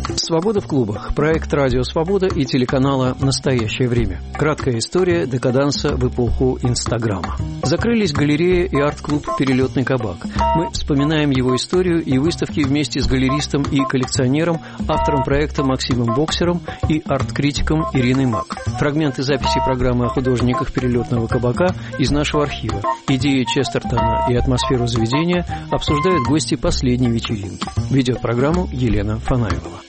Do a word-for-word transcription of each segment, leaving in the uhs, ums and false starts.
«Свобода в клубах» – проект «Радио Свобода» и телеканала «Настоящее время». Краткая история декаданса в эпоху Инстаграма. Закрылись галерея и арт-клуб «Перелетный кабак». Мы вспоминаем его историю и выставки вместе с галеристом и коллекционером, автором проекта Максимом Боксером и арт-критиком Ириной Мак. Фрагменты записи программы о художниках «Перелетного кабака» из нашего архива. Идеи Честертона и атмосферу заведения обсуждают гости последней вечеринки. Ведет программу Елена Фанаилова.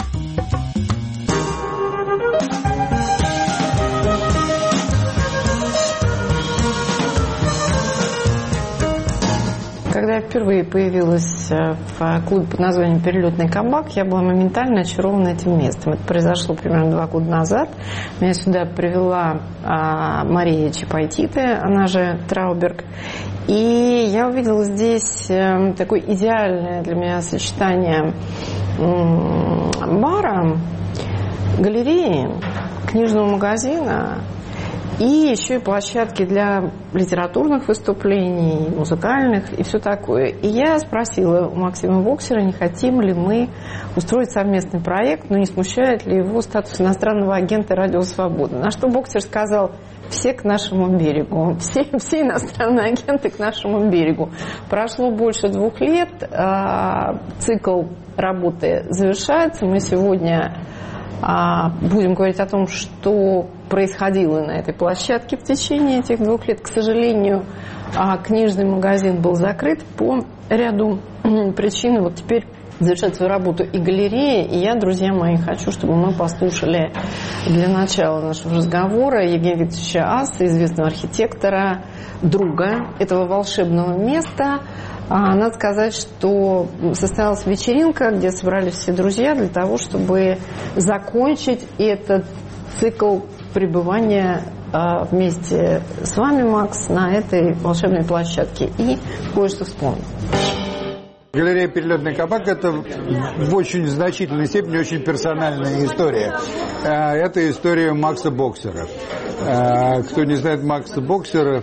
Когда я впервые появилась в клубе под названием «Перелетный кабак», я была моментально очарована этим местом. Это произошло примерно два года назад. Меня сюда привела а, Мария Чапайтиты, она же Трауберг. И я увидела здесь а, такое идеальное для меня сочетание м- бара, галереи, книжного магазина, и еще и площадки для литературных выступлений, музыкальных и все такое. И я спросила у Максима Боксера, не хотим ли мы устроить совместный проект, но не смущает ли его статус иностранного агента «Радио Свобода». На что Боксер сказал: все к нашему берегу, все, все иностранные агенты к нашему берегу. Прошло больше двух лет, цикл работы завершается. Мы сегодня будем говорить о том, что происходило на этой площадке в течение этих двух лет. К сожалению, книжный магазин был закрыт по ряду причин. Вот теперь завершает свою работу и галерея. И я, друзья мои, хочу, чтобы мы послушали для начала нашего разговора Евгения Викторовича Аса, известного архитектора, друга этого волшебного места. Надо сказать, что состоялась вечеринка, где собрались все друзья для того, чтобы закончить этот цикл пребывания вместе с вами, Макс, на этой волшебной площадке. И кое-что вспомнить. Галерея «Перелетный кабак» – это в очень значительной степени очень персональная история. Это история Макса Боксера. Кто не знает Макса Боксера,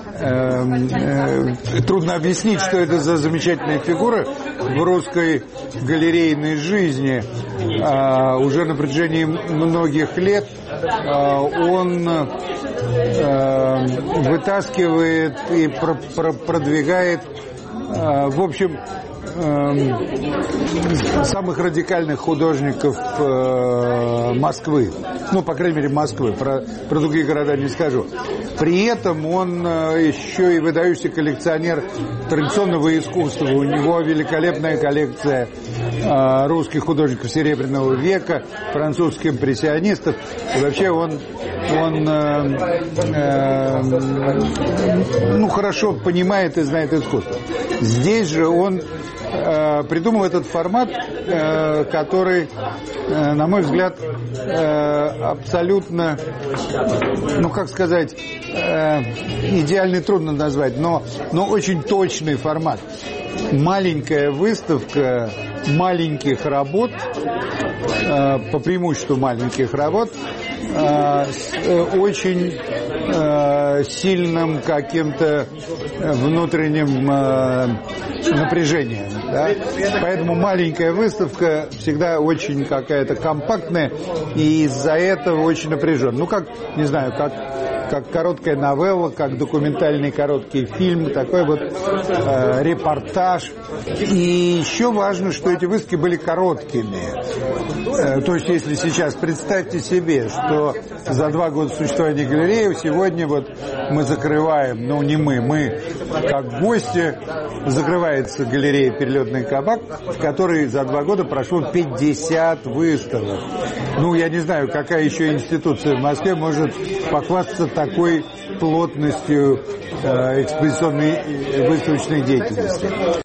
трудно объяснить, что это за замечательная фигура в русской галерейной жизни. Уже на протяжении многих лет он вытаскивает и продвигает, в общем, самых радикальных художников Москвы. Ну, по крайней мере, Москвы. Про, про другие города не скажу. При этом он еще и выдающийся коллекционер традиционного искусства. У него великолепная коллекция русских художников Серебряного века, французских импрессионистов. И вообще он, он э, э, ну, хорошо понимает и знает искусство. Здесь же он придумал этот формат, который, на мой взгляд, абсолютно, ну, как сказать, идеальный трудно назвать, но, но очень точный формат. Маленькая выставка маленьких работ, по преимуществу маленьких работ, с очень сильным каким-то внутренним напряжением. Да? Поэтому маленькая выставка всегда очень какая-то компактная и из-за этого очень напряженная. Ну, как, не знаю, как, как короткая новелла, как документальный короткий фильм, такой вот э, репортаж. И еще важно, что эти выставки были короткими. Э, то есть, если сейчас представьте себе, что за два года существования галереи сегодня вот мы закрываем, ну не мы, мы как гости, закрывается галерея «Перелетный кабак», в которой за два года прошло пятьдесят выставок. Ну, я не знаю, какая еще институция в Москве может похвастаться такой плотностью э, экспозиционной выставочной деятельности.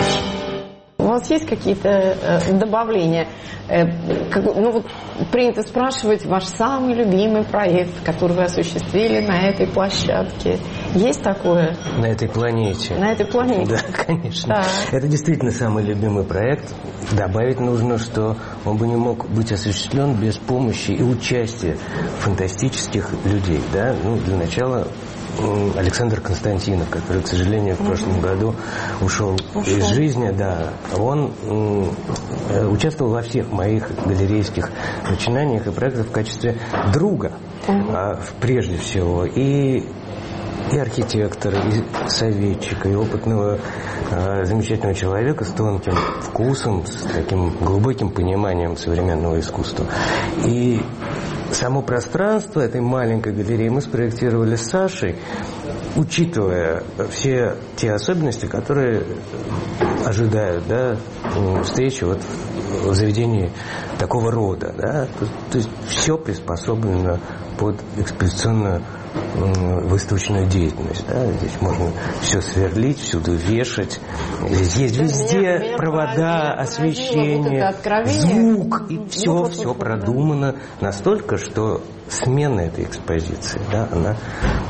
У вас есть какие-то э, добавления? Э, как, ну, вот принято спрашивать ваш самый любимый проект, который вы осуществили на этой площадке. Есть такое? На этой планете. На этой планете? Да, конечно. Да. Это действительно самый любимый проект. Добавить нужно, что он бы не мог быть осуществлен без помощи и участия фантастических людей. Да? Ну, для начала Александр Константинов, который, к сожалению, в прошлом году ушел, ушел. из жизни, да, он участвовал во всех моих галерейских начинаниях и проектах в качестве друга, uh-huh. прежде всего, и, и архитектора, и советчика, и опытного замечательного человека с тонким вкусом, с таким глубоким пониманием современного искусства. И само пространство этой маленькой галереи мы спроектировали с Сашей, учитывая все те особенности, которые ожидают, да, встречи вот в заведении такого рода. Да. То, то есть все приспособлено под экспозиционную выставочную деятельность. Да? Здесь можно все сверлить, всюду вешать. Здесь есть везде меня, меня провода, освещение, вот звук. И ну, все, вот, все вот, продумано да. настолько, что смена этой экспозиции, да, она,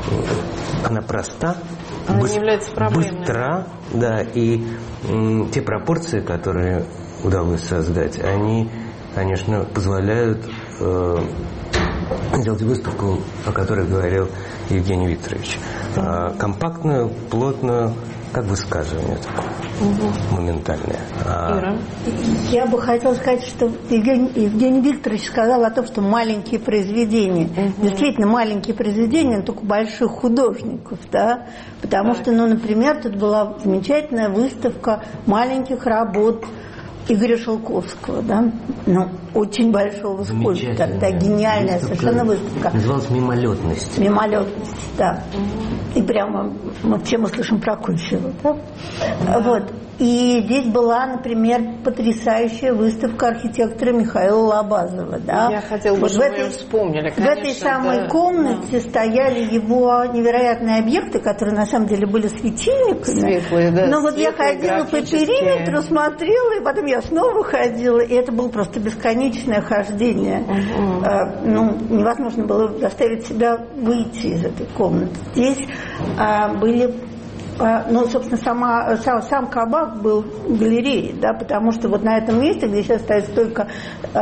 она проста, она быс- не является проблемной. Быстра, да, и м, те пропорции, которые удалось создать, они, конечно, позволяют э, сделать выставку, о которой говорил Евгений Викторович. Да. Компактную, плотную, как высказывание такое, угу. моментальное. Ира? Я бы хотела сказать, что Евгений, Евгений Викторович сказал о том, что маленькие произведения. Угу. Действительно, маленькие произведения, но только больших художников, да? Потому так. что, ну, например, тут была замечательная выставка маленьких работ Игоря Шелковского, да, ну, очень большого скульптора, тогда гениальная выставка, совершенно выставка. Называлась «Мимолетность». «Мимолетность», да. И прямо мы все мы слышим Прокофьева, да. Вот. И здесь была, например, потрясающая выставка архитектора Михаила Лобазова, да. Я хотела бы, вот чтобы в этой, вы вспомнили, конечно. В этой самой да. комнате да. стояли его невероятные объекты, которые на самом деле были светильниками. Светлые, да. Но вот я ходила по периметру, смотрела, и потом я снова ходила, и это было просто бесконечное хождение. Угу. А, ну, невозможно было заставить себя выйти из этой комнаты. Здесь а, были... Ну, собственно, сама, сам, сам кабак был галереей, да, потому что вот на этом месте, где сейчас стоит стойка э,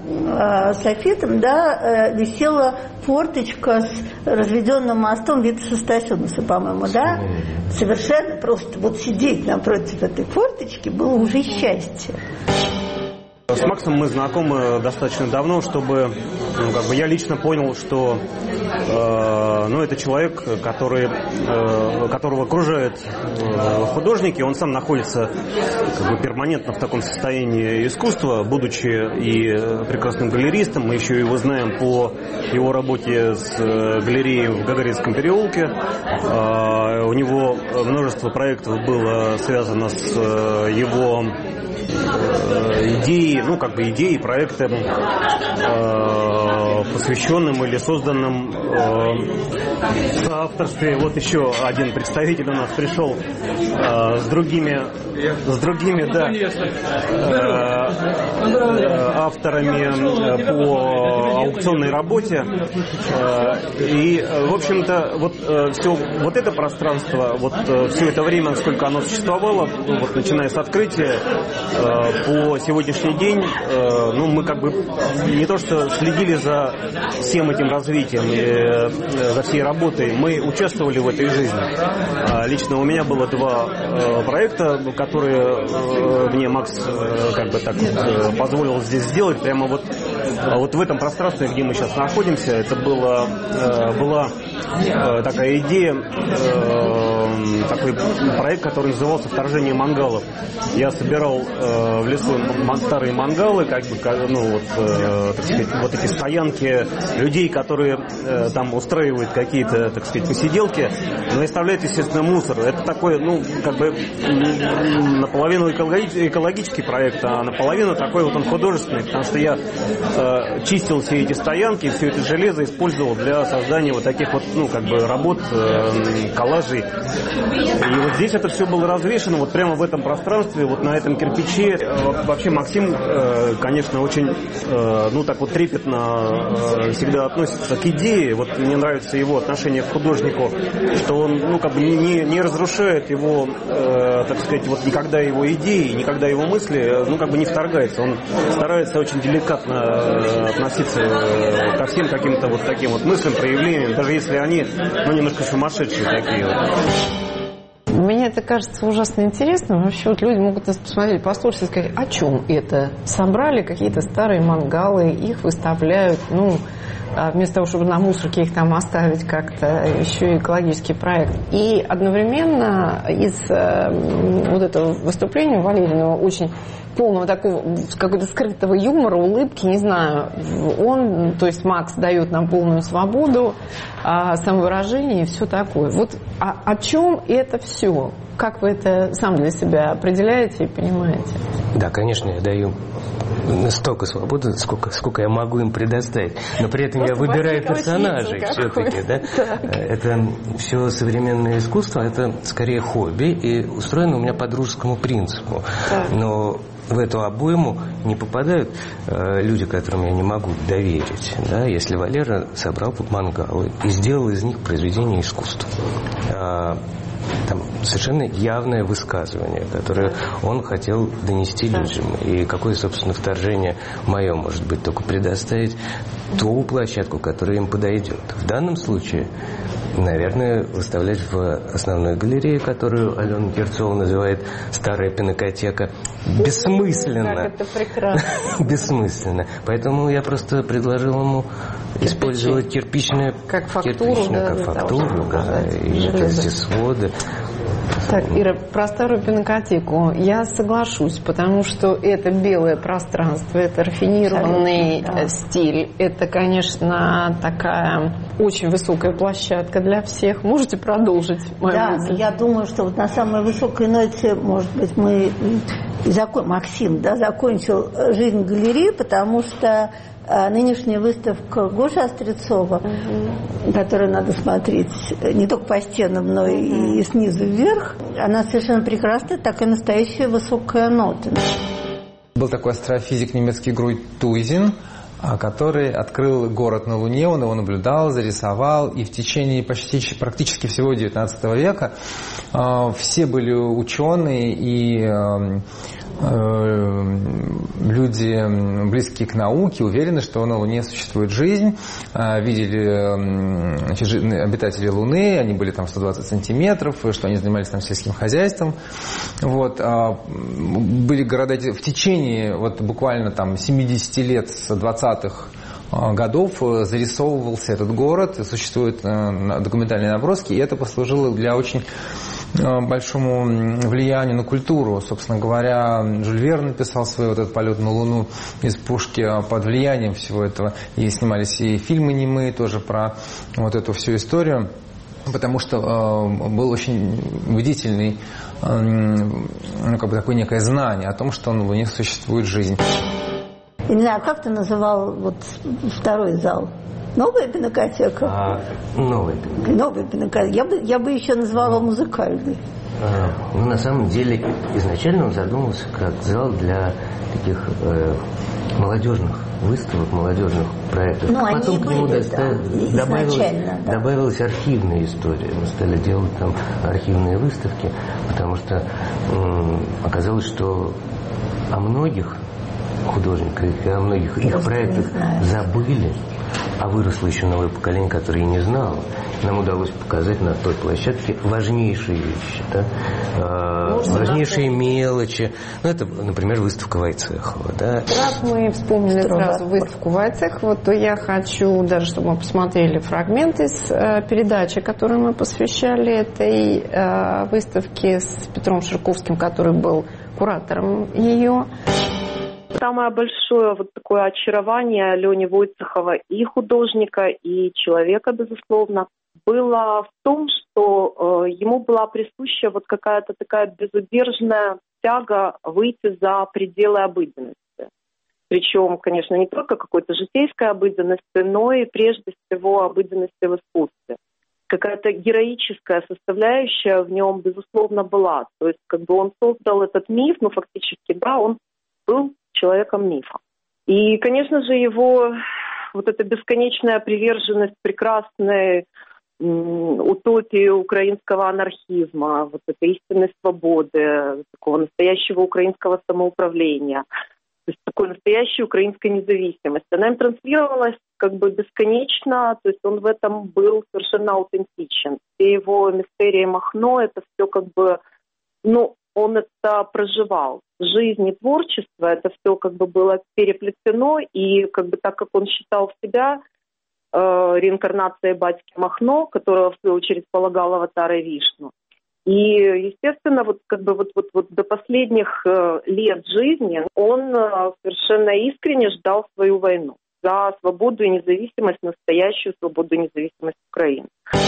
э, с софитом, да, э, висела форточка с разведенным мостом Витаса Стасенуса, по-моему, да, совершенно просто вот сидеть напротив этой форточки было уже счастье. С Максом мы знакомы достаточно давно, чтобы, ну, как бы я лично понял, что э, ну, это человек, который, э, которого окружают э, художники, он сам находится как бы перманентно в таком состоянии искусства, будучи и прекрасным галеристом, мы еще его знаем по его работе с галереей в Гагаринском переулке. Э, у него множество проектов было связано с его идеи, ну как бы идеи, проектам, э, посвященным или созданным э, в соавторстве. Вот еще один представитель у нас пришел э, с другими, с другими, да, э, авторами по аукционной работе. Э, и, в общем-то, вот э, все, вот это пространство, вот э, все это время, сколько оно существовало, вот начиная с открытия, по сегодняшний день, ну, мы как бы не то что следили за всем этим развитием, за всей работой, мы участвовали в этой жизни. Лично у меня было два проекта, которые мне Макс как бы так вот позволил здесь сделать, прямо вот, вот в этом пространстве, где мы сейчас находимся. Это было, была такая идея, такой проект, который назывался «Вторжение мангалов». Я собирал в лесу старые мангалы, как бы, ну, вот, э, так сказать, вот эти стоянки людей, которые э, там устраивают какие-то, так сказать, посиделки, но оставляют, естественно, мусор. Это такой, ну, как бы наполовину экологический проект, а наполовину такой вот он художественный, потому что я э, чистил все эти стоянки, все это железо использовал для создания вот таких вот, ну, как бы работ, э, коллажей. И вот здесь это все было развешено вот прямо в этом пространстве, вот на этом кирпиче. Вообще Максим, конечно, очень, ну, так вот трепетно всегда относится к идее. Вот мне нравится его отношение к художнику, что он, ну, как бы не, не разрушает его, так сказать, вот никогда его идеи, никогда его мысли, ну, как бы не вторгается. Он старается очень деликатно относиться ко всем каким-то вот таким вот мыслям, проявлениям, даже если они, ну, немножко сумасшедшие такие вот. Мне это кажется ужасно интересным. Вообще вот люди могут нас посмотреть, послушать и сказать, о чем это? Собрали какие-то старые мангалы, их выставляют, ну, вместо того, чтобы на мусорке их там оставить как-то, еще и экологический проект. И одновременно из вот этого выступления Валерина очень полного такого какого-то скрытого юмора, улыбки, не знаю, он, то есть Макс дает нам полную свободу, самовыражение и все такое. Вот о, о чем это все? Как вы это сам для себя определяете и понимаете? Да, конечно, я даю столько свободы, сколько, сколько я могу им предоставить. Но при этом просто я выбираю персонажей все-таки. Да? Это все современное искусство, это скорее хобби, и устроено у меня по дружескому принципу. Так. Но в эту обойму не попадают э, люди, которым я не могу доверить. Да? Если Валера собрал тут мангалы и сделал из них произведение искусства. А, там совершенно явное высказывание, которое он хотел донести людям. И какое, собственно, вторжение мое может быть, только предоставить ту площадку, которая им подойдет. В данном случае, наверное, выставлять в основной галерее, которую Алена Герцова называет «Старая пинакотека», бессмысленно. Как это прекрасно. Бессмысленно. Поэтому я просто предложил ему Кирпичи. Использовать кирпичное, как фактуру, кирпичное, да, как фактуру, да, и эти своды. Так, Ира, про старую пинакотеку я соглашусь, потому что это белое пространство, это рафинированный да. стиль, это, конечно, такая очень высокая площадка для всех. Можете продолжить мою Да, мысль? Я думаю, что вот на самой высокой ноте, может быть, мы закон... Максим, да, закончил жизнь галереи, потому что нынешняя выставка Гоши Острецова, угу. которую надо смотреть не только по стенам, но угу. и снизу вверх, она совершенно прекрасная, так и настоящая высокая нота. Был такой астрофизик немецкий Груйтуйзен, который открыл город на Луне, он его наблюдал, зарисовал, и в течение почти практически всего девятнадцатого века все были ученые и люди, близкие к науке, уверены, что на Луне существует жизнь. Видели значит, обитатели Луны, они были там сто двадцать сантиметров, что они занимались там сельским хозяйством. Вот. Были города в течение вот, буквально там семьдесят лет с двадцатых годов зарисовывался этот город, существуют документальные наброски, и это послужило для очень большому влиянию на культуру. Собственно говоря, Жюль Верн написал свой вот этот полет на Луну из пушки под влиянием всего этого. И снимались и фильмы немые тоже про вот эту всю историю, потому что э, был очень убедительный, э, ну, как бы такое некое знание о том, что на Луне существует жизнь. Я не знаю, как ты называл вот второй зал? Новая пинакотека? А, новая пинакотека. Новая пинакотека. Я бы, я бы еще назвала музыкальной. А, ну, на самом деле, изначально он задумывался как зал для таких э, молодежных выставок, молодежных проектов. Ну, Потом они к нему были, доста... да, добавилась, да. добавилась архивная история. Мы стали делать там архивные выставки, потому что м- оказалось, что о многих художниках и о многих их Просто проектах забыли, а выросло еще новое поколение, которое и не знало. Нам удалось показать на той площадке важнейшие вещи, да? а, важнейшие мелочи. Ну, это, например, выставка Вайцехова. Да? Раз мы вспомнили сразу выставку Вайцехова, то я хочу даже, чтобы мы посмотрели фрагмент из э, передачи, которую мы посвящали этой э, выставке с Петром Ширковским, который был куратором ее. Самое большое вот такое очарование Лени Войцехова и художника, и человека, безусловно, было в том, что э, ему была присуща вот какая-то такая безудержная тяга выйти за пределы обыденности. Причем, конечно, не только какой-то житейской обыденности, но и прежде всего обыденности в искусстве. Какая-то героическая составляющая в нем, безусловно, была. То есть как бы он создал этот миф, ну фактически, да, он был человеком мифа. И, конечно же, его вот эта бесконечная приверженность прекрасной м, утопии украинского анархизма, вот этой истинной свободы, такого настоящего украинского самоуправления, То есть такой настоящей украинской независимости. Она им транслировалась как бы бесконечно, то есть он в этом был совершенно аутентичен. Все его мистерии Махно, это все как бы, ну, он это проживал. Жизнь и творчество, это все как бы было переплетено, и как бы так как он считал себя э, реинкарнацией батьки Махно, которого в свою очередь полагал аватарой Вишну. И, естественно, вот как бы вот, вот, вот до последних э, лет жизни он э, совершенно искренне ждал свою войну за свободу и независимость, настоящую свободу и независимость Украины.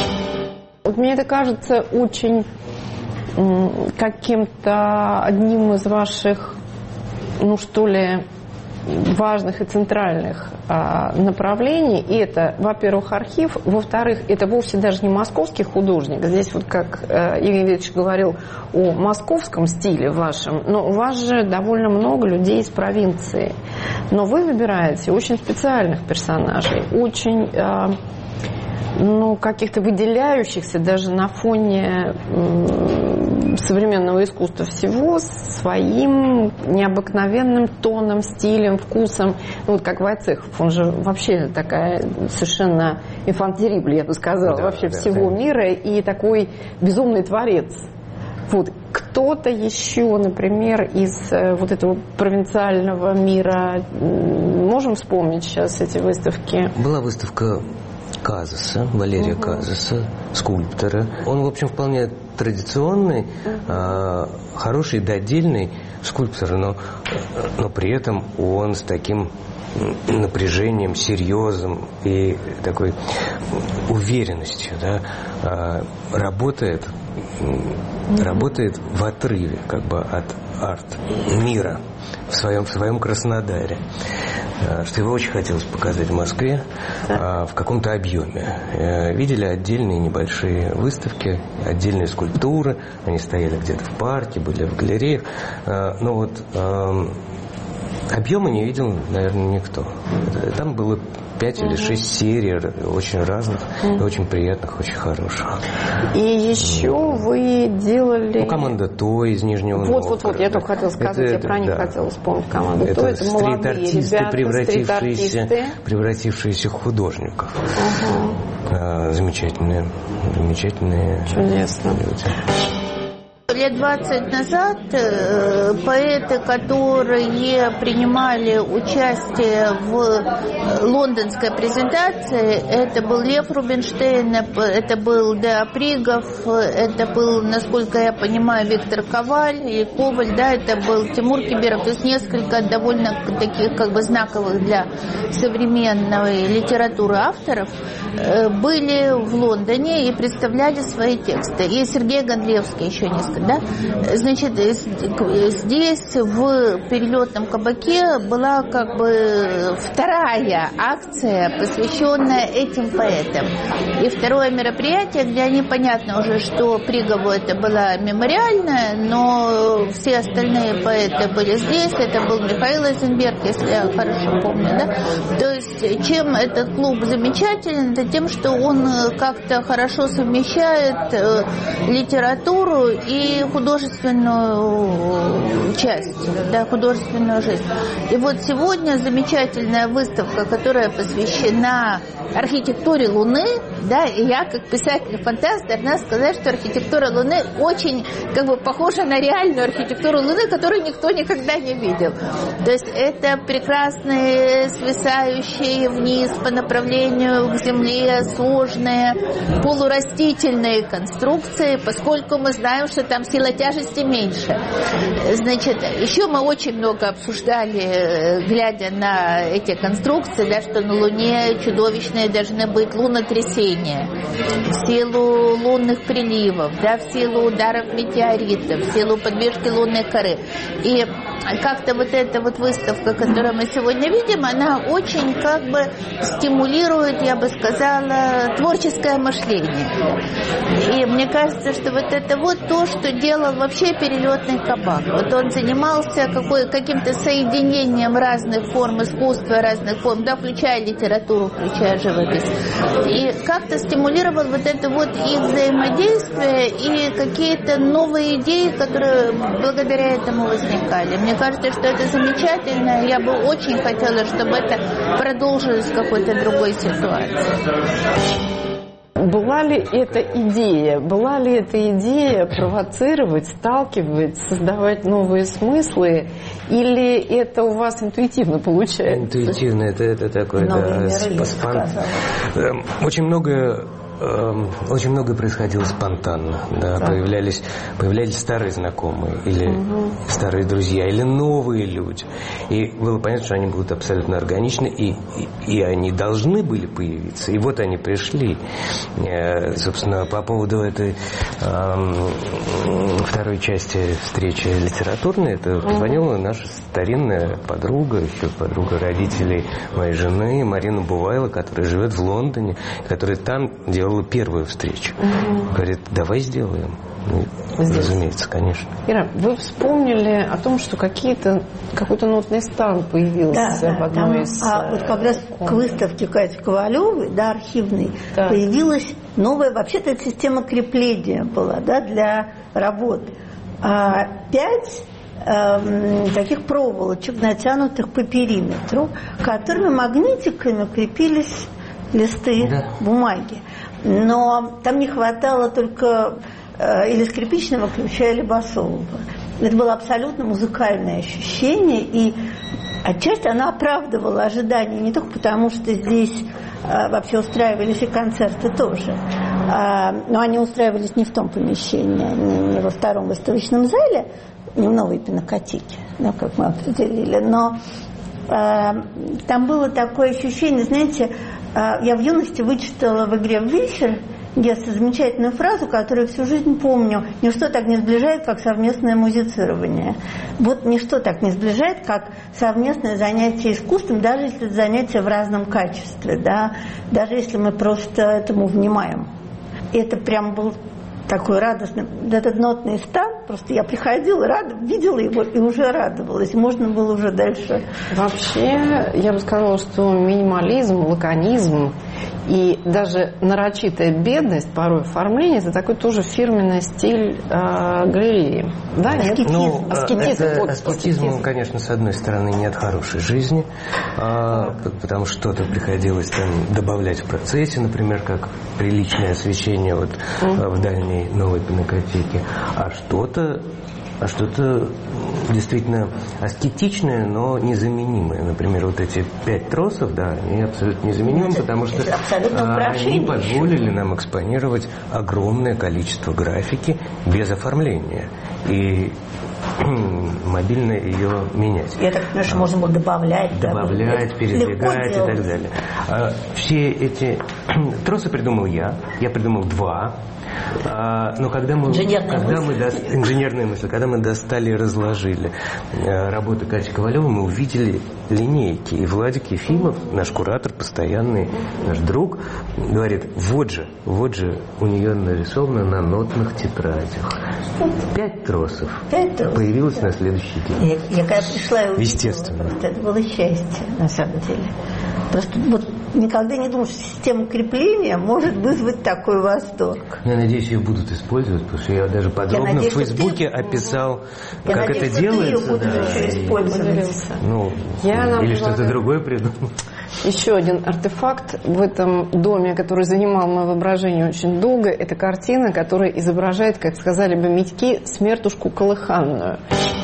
Вот мне это кажется очень м, каким-то одним из ваших, ну что ли, важных и центральных а, направлений. И это, во-первых, архив, во-вторых, это вовсе даже не московский художник. Здесь вот как э, Игорь Ильич говорил о московском стиле вашем, но у вас же довольно много людей из провинции. Но вы выбираете очень специальных персонажей, очень э, ну, каких-то выделяющихся даже на фоне э, современного искусства всего своим необыкновенным тоном, стилем, вкусом. Ну, вот как Войцехов, он же вообще такая совершенно инфантерибль, я бы сказала, да, вообще да, всего да. мира, и такой безумный творец. Вот. Кто-то еще, например, из э, вот этого провинциального мира, можем вспомнить сейчас эти выставки? Была выставка Казаса, Валерия угу. Казаса, скульптора. Он, в общем, вполне традиционный, угу. э, хороший, додельный скульптор, но, но при этом он с таким напряжением, серьезом и такой уверенностью, да, э, работает, угу. работает в отрыве как бы от арт-мира в своем, в своем Краснодаре. Что его очень хотелось показать в Москве а, в каком-то объеме. Видели отдельные небольшие выставки, отдельные скульптуры. Они стояли где-то в парке, были в галереях. А, но вот а, объема не видел, наверное, никто. Там было пять или шесть серий очень разных, и очень приятных, очень хороших. И еще вы делали... Ну, команда Той из Нижнего Новгорода. Вот-вот-вот, я только хотела сказать, это, я про них да. хотела вспомнить. Команду это Той, это молодые ребята, превратившиеся, превратившиеся в художников. Угу. А, замечательные, замечательные Чудесно. люди. Лет двадцать назад поэты, которые принимали участие в лондонской презентации, это был Лев Рубинштейн, это был Д. Апригов, это был, насколько я понимаю, Виктор Коваль и Коваль, да, это был Тимур Кибиров, то есть несколько довольно таких как бы знаковых для современной литературы авторов были в Лондоне и представляли свои тексты. И Сергей Гондлевский еще несколько. Да? Значит, здесь в перелетном кабаке была как бы вторая акция, посвященная этим поэтам. И второе мероприятие, где они, понятно уже, что Пригову это была мемориальная, но все остальные поэты были здесь. Это был Михаил Эйзенберг, если я хорошо помню. Да? То есть, чем этот клуб замечателен, это тем, что он как-то хорошо совмещает литературу и художественную часть, да, художественную жизнь. И вот сегодня замечательная выставка, которая посвящена архитектуре Луны, да, и я, как писатель-фантаст, должна сказать, что архитектура Луны очень, как бы, похожа на реальную архитектуру Луны, которую никто никогда не видел. То есть это прекрасные, свисающие вниз по направлению к Земле, сложные, полурастительные конструкции, поскольку мы знаем, что там сила тяжести меньше. Значит, еще мы очень много обсуждали, глядя на эти конструкции, да, что на Луне чудовищные должны быть лунотрясения в силу лунных приливов, да, в силу ударов метеоритов, в силу подвижки лунной коры. И как-то вот эта вот выставка, которую мы сегодня видим, она очень как бы стимулирует, я бы сказала, творческое мышление. И мне кажется, что вот это вот то, что делал вообще перелетный кабак. Вот он занимался какой, каким-то соединением разных форм искусства, разных форм, да, включая литературу, включая живопись. И как-то стимулировал вот это вот их взаимодействие и какие-то новые идеи, которые благодаря этому возникали. Мне кажется, что это замечательно. Я бы очень хотела, чтобы это продолжилось в какой-то другой ситуации. Была ли эта идея, была ли эта идея провоцировать, сталкивать, создавать новые смыслы, или это у вас интуитивно получается? Интуитивно, это, это такое, да, спон... Очень много... Очень многое происходило спонтанно. Да. Да. Появлялись, появлялись старые знакомые, или угу. старые друзья, или новые люди. И было понятно, что они будут абсолютно органичны, и, и, и они должны были появиться. И вот они пришли. Собственно, по поводу этой э, второй части встречи литературной, это позвонила наша старинная подруга, еще подруга родителей моей жены, Марина Бувайло, которая живет в Лондоне, которая там делала первую встречу. Угу. Говорит, давай сделаем. Ну, разумеется, конечно. Ира, вы вспомнили о том, что какие-то, какой-то нотный стан появился да, в одной там, из... А вот как раз к выставке Кати Ковалевой, да, архивной, да. появилась новая, вообще-то это система крепления была, да, для работ. А, пять эм, таких проволочек, натянутых по периметру, которыми магнитиками крепились листы да. бумаги. Но там не хватало только э, или скрипичного ключа, или басового. Это было абсолютно музыкальное ощущение, и отчасти она оправдывала ожидания не только потому, что здесь э, вообще устраивались и концерты тоже, э, но они устраивались не в том помещении, не, не во втором выставочном зале, не в новой пинакотеке, да, как мы определили, но э, там было такое ощущение, знаете, я в юности вычитала в игре «Висер» детстве замечательную фразу, которую всю жизнь помню. Ничто так не сближает, как совместное музицирование. Вот ничто так не сближает, как совместное занятие искусством, даже если это занятие в разном качестве, да? Даже если мы просто этому внимаем. И это прям был такой радостный, этот нотный стан, просто я приходила, рад, видела его и уже радовалась, можно было уже дальше. Вообще, я бы сказала, что минимализм, лаконизм и даже нарочитая бедность порой оформления, это такой тоже фирменный стиль э, галереи. Да, аскетизм. Ну, аскетизм, это, вот, аскетизм, аскетизм, конечно, с одной стороны, не от хорошей жизни, а, потому что что-то приходилось там добавлять в процессе, например, как приличное освещение вот, mm-hmm. в дальней новой пинакотеке, а что-то а что-то действительно аскетичное, но незаменимое. Например, вот эти пять тросов, да, они абсолютно незаменимы, потому что они позволили нам экспонировать огромное количество графики без оформления. И мобильно ее менять. Я так понимаю, что можно было добавлять. Добавлять, да, передвигать и так далее. Все эти тросы придумал я. Я придумал два. А, но когда мы, когда мы до, инженерная мысль, когда мы достали и разложили э, работы Кати Ковалевой, мы увидели линейки. И Владик Ефимов, наш куратор постоянный, наш друг, говорит, вот же, вот же у нее нарисовано на нотных тетрадях. Пять тросов. Пять тросов. Появилось на следующий день. Я, я когда пришла и увидела, естественно. Просто это было счастье, на самом деле. Просто вот никогда не думал, что система крепления может вызвать такой восторг. Я надеюсь, ее будут использовать, потому что я даже подробно надеюсь, в Фейсбуке ты... описал, я как надеюсь, это делается. Да, еще использовать. Ну, я или что-то другое придумал. Еще один артефакт в этом доме, который занимал мое воображение очень долго, это картина, которая изображает, как сказали бы Митьки, смертушку колыханную.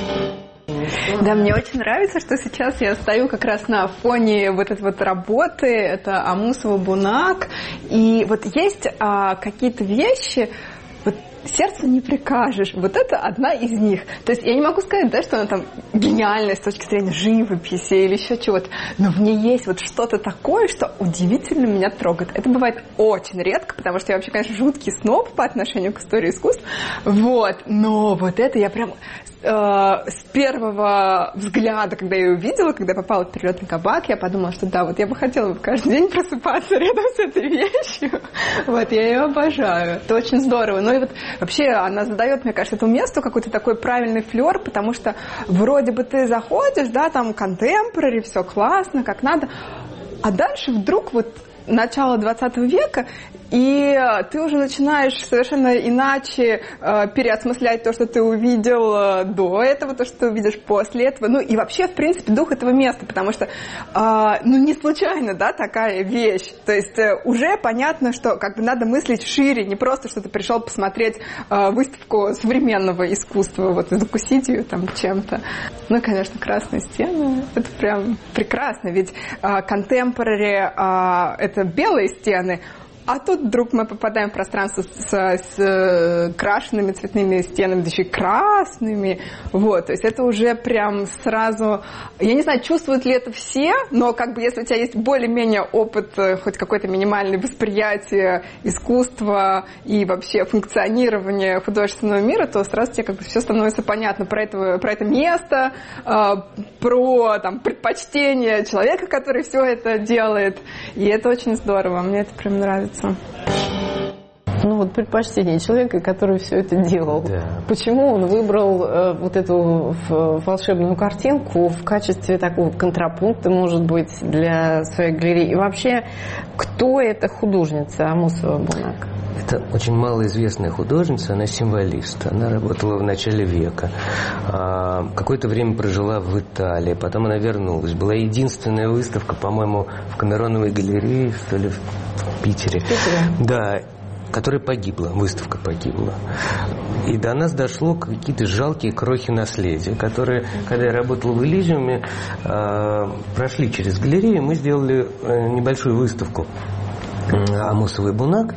Да, мне очень нравится, что сейчас я стою как раз на фоне вот этой вот работы, это Амусова Бунак, и вот есть а, какие-то вещи, вот сердцу не прикажешь, вот это одна из них. То есть я не могу сказать, да, что она там гениальная с точки зрения живописи или еще чего-то, но в ней есть вот что-то такое, что удивительно меня трогает. Это бывает очень редко, потому что я вообще, конечно, жуткий сноб по отношению к истории искусств, вот, но вот это я прям э, с первого взгляда, когда я ее увидела, когда я попала в перелетный кабак, я подумала, что да, вот я бы хотела бы каждый день просыпаться рядом с этой вещью, вот, я ее обожаю, это очень здорово. Ну и вот вообще она задает, мне кажется, этому месту какой-то такой правильный флер, потому что вроде бы ты заходишь, да, там контемпорари, все классно, как надо, а дальше вдруг вот начало двадцатого века, и ты уже начинаешь совершенно иначе э, переосмыслять то, что ты увидел э, до этого, то, что ты увидишь после этого. Ну и вообще, в принципе, дух этого места, потому что, э, ну, не случайно, да, такая вещь. То есть э, уже понятно, что как бы надо мыслить шире, не просто, что ты пришел посмотреть э, выставку современного искусства, вот, и закусить ее там чем-то. Ну, конечно, красные стены, это прям прекрасно, ведь контемпорари э, э, это белые стены, а тут вдруг мы попадаем в пространство с, с э, крашенными цветными стенами, да еще и красными. Вот, то есть это уже прям сразу... Я не знаю, чувствуют ли это все, но как бы если у тебя есть более-менее опыт, хоть какое-то минимальное восприятие искусства и вообще функционирования художественного мира, то сразу тебе как бы все становится понятно про это, про это место, э, про там, предпочтение человека, который все это делает. И это очень здорово, мне это прям нравится. Ну вот предпочтение человека, который все это делал. Да. Почему он выбрал э, вот эту волшебную картинку в качестве такого контрапункта, может быть, для своей галереи? И вообще, кто эта художница Амусова Бунак? Это очень малоизвестная художница, она символист. Она работала в начале века. Какое-то время прожила в Италии, потом она вернулась. Была единственная выставка, по-моему, в Камероновой галерее, что ли, в Питере. В Питере? Да, которая погибла, выставка погибла. И до нас дошло какие-то жалкие крохи наследия, которые, когда я работал в Элизиуме, прошли через галерею, мы сделали небольшую выставку Амусовой Бунак.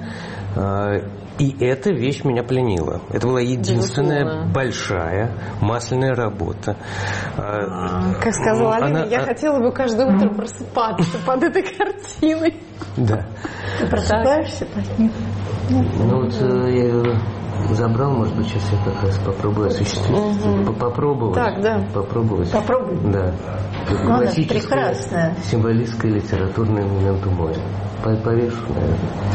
И эта вещь меня пленила. Это была единственная Безусловно. большая масляная работа. Как сказала Алина, я хотела бы каждое утро просыпаться под этой картиной. Да. Ты просыпаешься под ним? Ну вот я ее забрал, может быть, сейчас я как раз попробую осуществить. Угу. Попробовать. Так, да. Попробовать. Попробуй. Да. Ну, она прекрасная. Символистская литературная моменту моря. Повешу, наверное.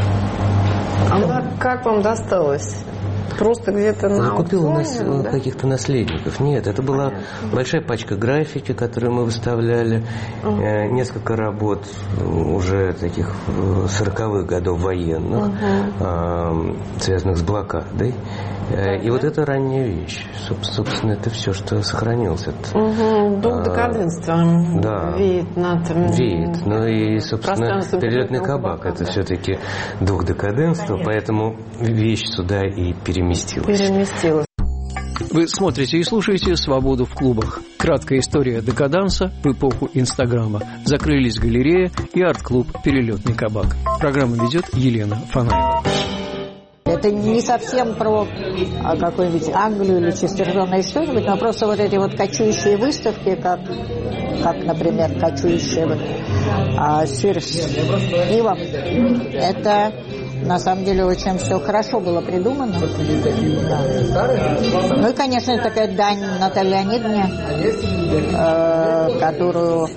А как вам досталось? Просто где-то на купил у нас да? каких-то наследников. Нет, это была большая пачка графики, которую мы выставляли. Uh-huh. э, несколько работ уже таких сороковых годов военных, uh-huh. э, связанных с блокадой. Uh-huh. И вот это ранняя вещь. Собственно, это все, что сохранилось. Угу. Дух декаденства да. веет над... Веет. Ну и, собственно, перелетный кабак. Это все-таки дух декаденства, поэтому вещь сюда и переместилась. Переместилась. Вы смотрите и слушаете «Свободу в клубах». Краткая история декаданса в эпоху Инстаграма. Закрылись галерея и арт-клуб «Перелетный кабак». Программу ведет Елена Фанаева. Это не совсем про какую-нибудь Англию или Честертон или что-нибудь, но просто вот эти вот кочующие выставки, как, как например, кочующая вот, а, сыр с пивом, это на самом деле очень все хорошо было придумано. Да. Ну и, конечно, это такая дань Наталье Леонидовне, э, которую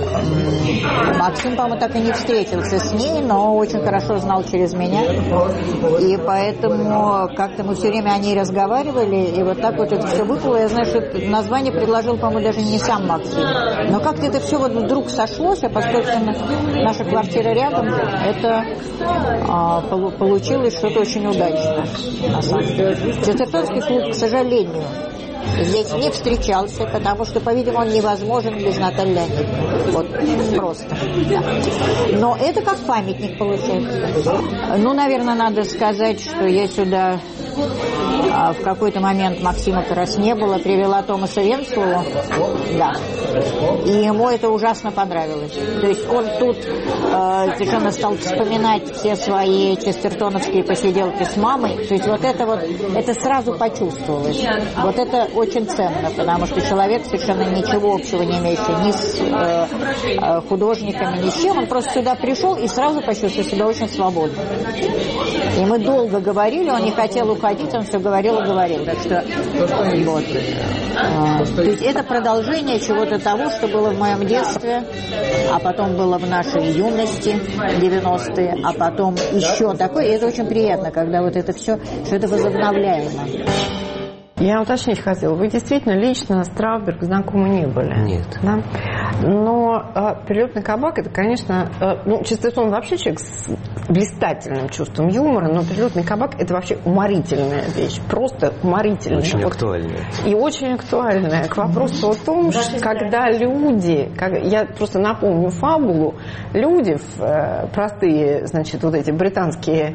э, Максим, по-моему, так и не встретился с ней, но очень хорошо знал через меня. И поэтому как-то мы все время о ней разговаривали, и вот так вот это все выплыло. Я знаю, что это название предложил, по-моему, даже не сам Максим. Но как-то это все вот вдруг сошлось, а поскольку наша квартира рядом, это э, получилось что-то очень удачное, на самом деле. Честертонский клуб, к сожалению, здесь не встречался, потому что, по-видимому, он невозможен без Натальи Леонидовны. Вот просто. Да. Но это как памятник получается. Ну, наверное, надо сказать, что я сюда а, в какой-то момент Максима как раз не было, привела Томаса Венцлова. Да. И ему это ужасно понравилось. То есть он тут э, совершенно стал вспоминать все свои честертоновские посиделки с мамой. То есть вот это вот, это сразу почувствовалось. Вот это очень ценно, потому что человек совершенно ничего общего не имеющий ни с э, э, художниками, ни с чем. Он просто сюда пришел и сразу почувствовал себя очень свободно. И мы долго говорили, он не хотел уходить, он все говорил и говорил. Так что, вот. э, то есть это продолжение чего-то того, что было в моем детстве, а потом было в нашей юности, девяностые, а потом еще такое. И это очень приятно, когда вот это все, что это возобновляемо. Я уточнить хотела, вы действительно лично с Трауберг знакомы не были? Нет. Да? Но но э, «Перелетный кабак» — это, конечно, э, ну, Честертон вообще человек с блистательным чувством юмора, но «Перелетный кабак» — это вообще уморительная вещь, просто уморительная. Очень вот, актуальная. И очень актуальная. К вопросу о том, что когда люди, как, я просто напомню фабулу, люди, э, простые, значит, вот эти британские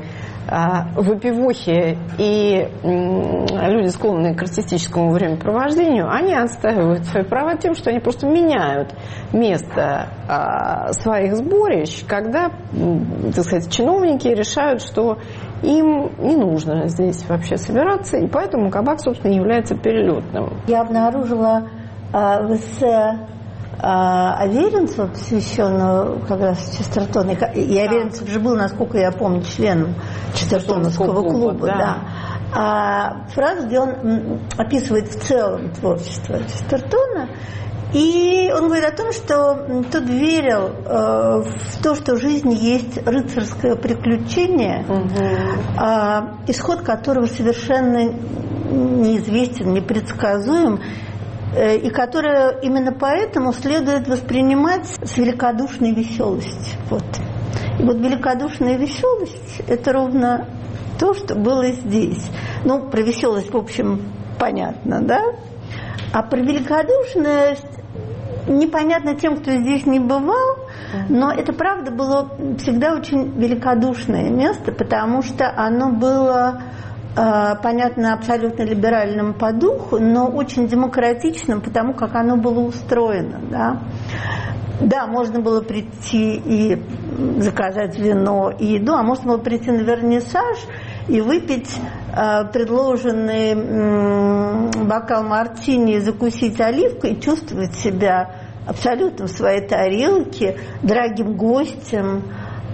выпивохи и люди, склонные к артистическому времяпровождению, они отстаивают свои права тем, что они просто меняют место своих сборищ, когда, так сказать, чиновники решают, что им не нужно здесь вообще собираться, и поэтому кабак, собственно, является перелетным. Я обнаружила э, в эссе Аверинцева, посвященного как раз Честертону. И Аверинцев же был, насколько я помню, членом Честертоновского клуба. клуба да. Да. А фраза, где он описывает в целом творчество Честертона, и он говорит о том, что тот верил э, в то, что в жизни есть рыцарское приключение, угу. э, исход которого совершенно неизвестен, непредсказуем, и которое именно поэтому следует воспринимать с великодушной веселостью. Вот. И вот великодушная веселость – это ровно то, что было здесь. Ну, про веселость, в общем, понятно, да? А про великодушность непонятно тем, кто здесь не бывал, но это, правда, было всегда очень великодушное место, потому что оно было... понятно, абсолютно либеральным по духу, но очень демократичным, потому как оно было устроено. Да, да, можно было прийти и заказать вино и еду, а можно было прийти на вернисаж и выпить э, предложенный э, бокал мартини и закусить оливкой и чувствовать себя абсолютно в своей тарелке, дорогим гостем,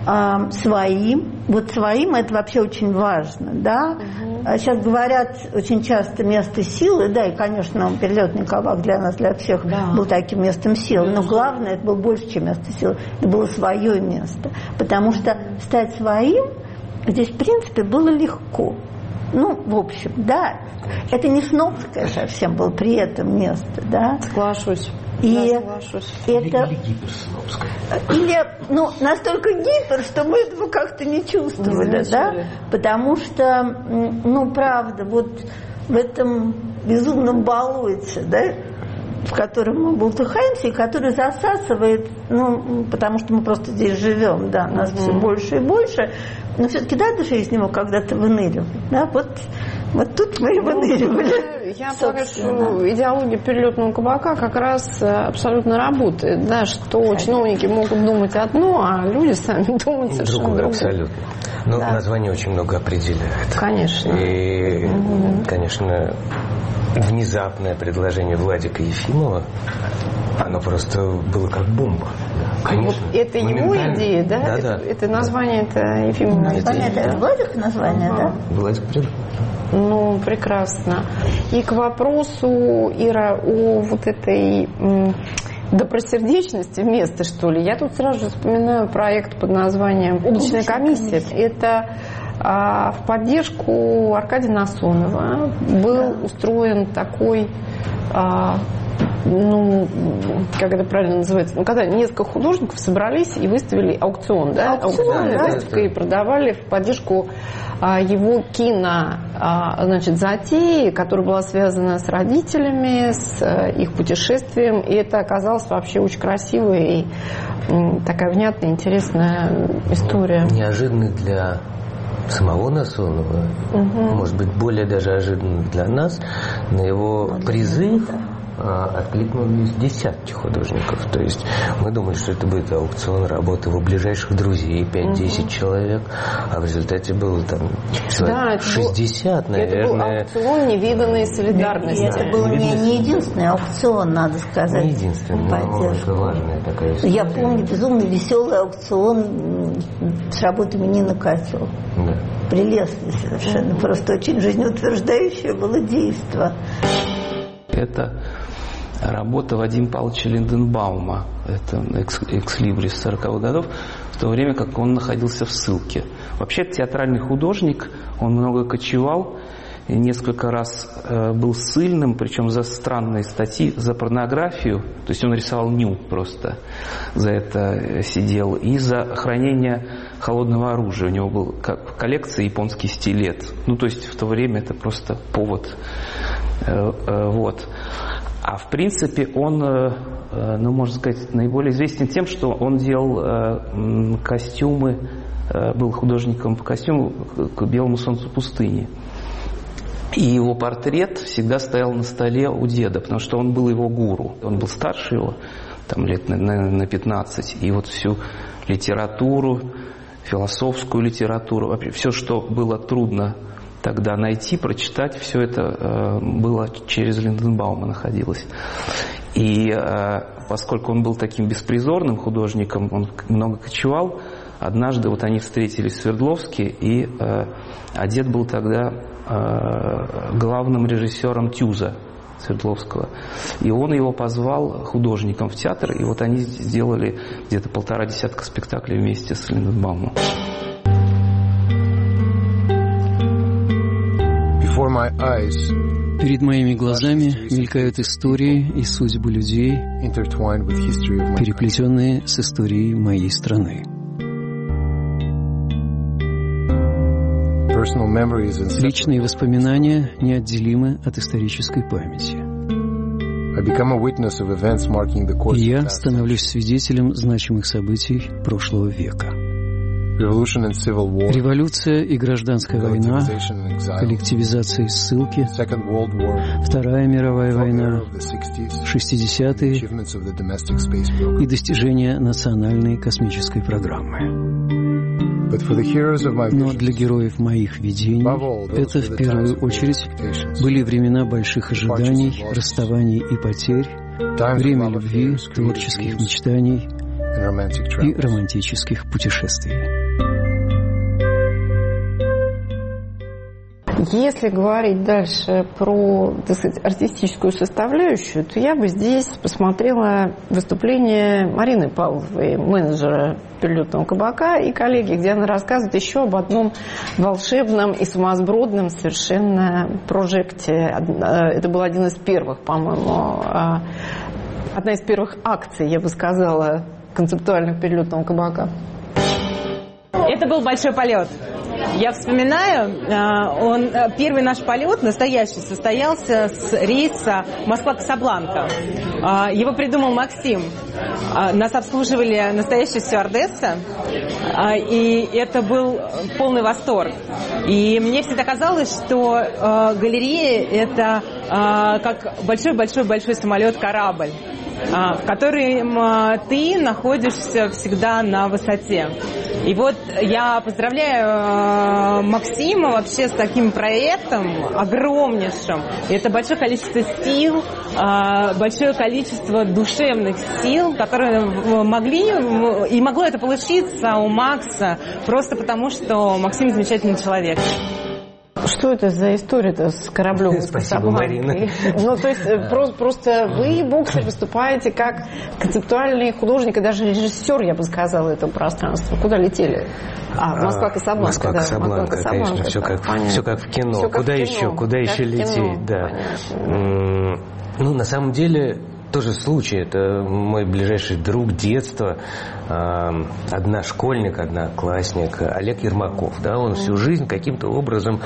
э, своим. Вот своим это вообще очень важно, да. Угу. Сейчас говорят очень часто место силы, да, и, конечно, перелетный кабак для нас, для всех да. был таким местом силы, но главное, это было больше, чем место силы, это было свое место, потому что стать своим здесь, в принципе, было легко. Ну, в общем, да, это не снобское совсем было при этом место, да. Соглашусь. И да, соглашусь. Это... Или гиперснобское. Или, ну, настолько гипер, что мы этого как-то не чувствовали, не да? Потому что, ну, правда, вот в этом безумном болоте, да, в котором мы болтыхаемся, и который засасывает, ну, потому что мы просто здесь живем, да, нас mm-hmm. все больше и больше, но все-таки надо же из него когда-то выныривать, да, вот, вот тут мы и выныривали. Я полагаю, что идеология перелетного кабака как раз абсолютно работает, да, что Конечно. чиновники могут думать одно, а люди сами думают совершенно другое. Абсолютно. Но да. название очень много определяет. Конечно. И, угу. конечно, внезапное предложение Владика Ефимова, оно просто было как бомба. Конечно. Вот это его идея, да? Да, это, да. это название, это Ефимов название. Это, это Владик название, ага. да? Владик придумал. Ну, прекрасно. И к вопросу, Ира, о вот этой м, добросердечности вместо, что ли, я тут сразу же вспоминаю проект под названием «Облачная комиссия». Это а, в поддержку Аркадия Насонова был да. устроен такой... А, ну, как это правильно называется, ну, когда несколько художников собрались и выставили аукцион, да, аукционная да, выставка, да, и продавали в поддержку а, его кино, а, значит, затеи, которая была связана с родителями, с а, их путешествием, и это оказалось вообще очень красивая и м, такая внятная, интересная история. Неожиданно для самого Насонова, угу. может быть, более даже ожиданно для нас, на его призыв откликнулись десятки художников. То есть мы думали, что это будет аукцион работы его ближайших друзей, пять-десять угу. человек, а в результате было там да, шестьдесят, это наверное. Это был аукцион невиданной солидарности. И это был не, не единственный аукцион, надо сказать. Не единственный, но это важная такая история. Я помню безумно веселый аукцион с работами Нины Котел. Да. Прелестный совершенно, угу. просто очень жизнеутверждающее было действо. Это работа Вадима Павловича Линденбаума, это экслибрис сороковых годов, в то время как он находился в ссылке. Вообще театральный художник, он много кочевал, несколько раз был ссыльным, причем за странные статьи, за порнографию, то есть он рисовал нюд просто, за это сидел, и за хранение холодного оружия. У него был как в коллекции японский стилет. Ну, то есть в то время это просто повод. Вот. А в принципе он, ну, можно сказать, наиболее известен тем, что он делал костюмы, был художником по костюму к «Белому солнцу пустыни». И его портрет всегда стоял на столе у деда, потому что он был его гуру. Он был старше его, там лет на, на, на пятнадцать. И вот всю литературу, философскую литературу, вообще все, что было трудно тогда найти, прочитать, все это э, было через Линденбаума находилось. И э, поскольку он был таким беспризорным художником, он много кочевал, однажды вот они встретились в Свердловске, и э, а дед был тогда э, главным режиссером ТЮЗа Свердловского. И он его позвал художником в театр, и вот они сделали где-то полтора десятка спектаклей вместе с Линденбаумом. Перед моими глазами мелькают истории и судьбы людей, переплетенные с историей моей страны. Личные воспоминания неотделимы от исторической памяти. И я становлюсь свидетелем значимых событий прошлого века. Революция и гражданская война, коллективизация и ссылки, Вторая мировая война, шестидесятые и достижение национальной космической программы. Но для героев моих видений это в первую очередь были времена больших ожиданий, расставаний и потерь, время любви, творческих мечтаний и романтических путешествий. Если говорить дальше про, так сказать, артистическую составляющую, то я бы здесь посмотрела выступление Марины Павловой, менеджера перелетного кабака, и коллеги, где она рассказывает еще об одном волшебном и сумасбродном совершенно прожекте. Это был один из первых, по-моему, одна из первых акций, я бы сказала, концептуальных перелетного кабака. Это был большой полет. Я вспоминаю, он, первый наш полет настоящий состоялся с рейса Москва-Касабланка. Его придумал Максим. Нас обслуживали настоящая стюардесса, и это был полный восторг. И мне всегда казалось, что галерея – это как большой-большой-большой самолет-корабль, в котором ты находишься всегда на высоте. И вот я поздравляю Максима вообще с таким проектом огромнейшим. Это большое количество сил, большое количество душевных сил, которые могли, и могло это получиться у Макса просто потому, что Максим замечательный человек. Что это за история-то с кораблем? Спасибо, Марина. Ну, то есть просто, просто вы, боксер, выступаете как концептуальный художник и даже режиссер, я бы сказала, этого пространства. Куда летели? А, Москва-Касабланка. Москва-Касабланка, да, конечно, все как, все как в кино. Все куда еще, кино. Куда как еще лететь? Да. Ну, на самом деле... Тоже случай, это мой ближайший друг детства, одна школьник, одна классник, Олег Ермаков. Да, он всю жизнь каким-то образом